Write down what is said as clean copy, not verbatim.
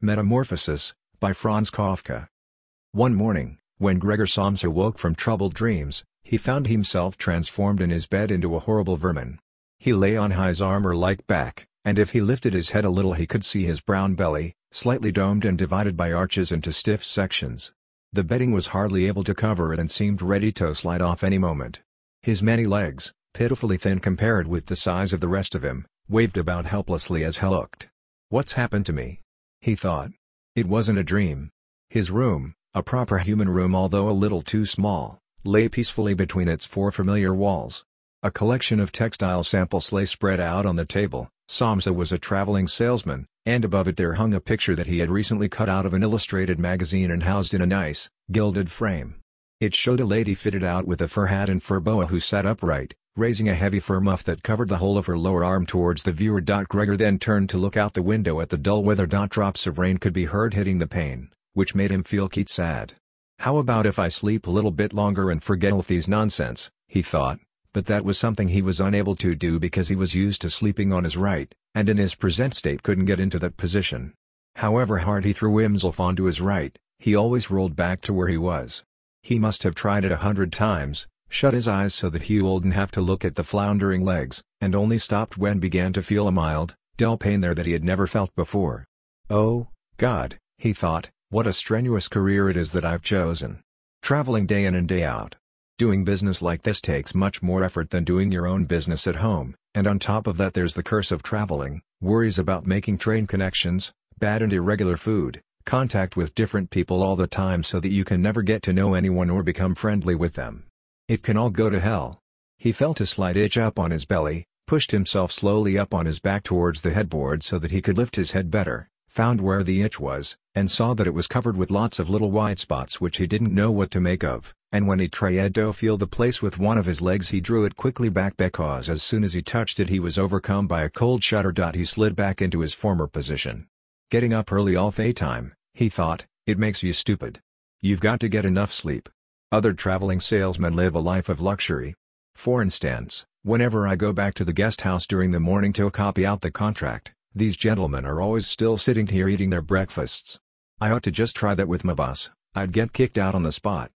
Metamorphosis, by Franz Kafka. One morning, when Gregor Samsa woke from troubled dreams, he found himself transformed in his bed into a horrible vermin. He lay on his armor-like back, and if he lifted his head a little he could see his brown belly, slightly domed and divided by arches into stiff sections. The bedding was hardly able to cover it and seemed ready to slide off any moment. His many legs, pitifully thin compared with the size of the rest of him, waved about helplessly as he looked. "What's happened to me?" he thought. It wasn't a dream. His room, a proper human room although a little too small, lay peacefully between its four familiar walls. A collection of textile samples lay spread out on the table. Samsa was a traveling salesman, and above it there hung a picture that he had recently cut out of an illustrated magazine and housed in a nice, gilded frame. It showed a lady fitted out with a fur hat and fur boa who sat upright, raising a heavy fur muff that covered the whole of her lower arm towards the viewer. Gregor then turned to look out the window at the dull weather. Drops of rain could be heard hitting the pane, which made him feel sad. "How about if I sleep a little bit longer and forget all these nonsense," he thought, but that was something he was unable to do because he was used to sleeping on his right, and in his present state couldn't get into that position. However hard he threw himself onto his right, he always rolled back to where he was. He must have tried it 100 times, shut his eyes so that he wouldn't have to look at the floundering legs, and only stopped when began to feel a mild, dull pain there that he had never felt before. "Oh, God," he thought, "what a strenuous career it is that I've chosen. Traveling day in and day out. Doing business like this takes much more effort than doing your own business at home, and on top of that there's the curse of traveling, worries about making train connections, bad and irregular food, contact with different people all the time so that you can never get to know anyone or become friendly with them. It can all go to hell." He felt a slight itch up on his belly, pushed himself slowly up on his back towards the headboard so that he could lift his head better, found where the itch was, and saw that it was covered with lots of little white spots which he didn't know what to make of, and when he tried to feel the place with one of his legs he drew it quickly back because as soon as he touched it he was overcome by a cold shudder. He slid back into his former position. "Getting up early all the time," he thought, "it makes you stupid. You've got to get enough sleep. Other traveling salesmen live a life of luxury. For instance, whenever I go back to the guest house during the morning to copy out the contract, these gentlemen are always still sitting here eating their breakfasts. I ought to just try that with my boss. I'd get kicked out on the spot."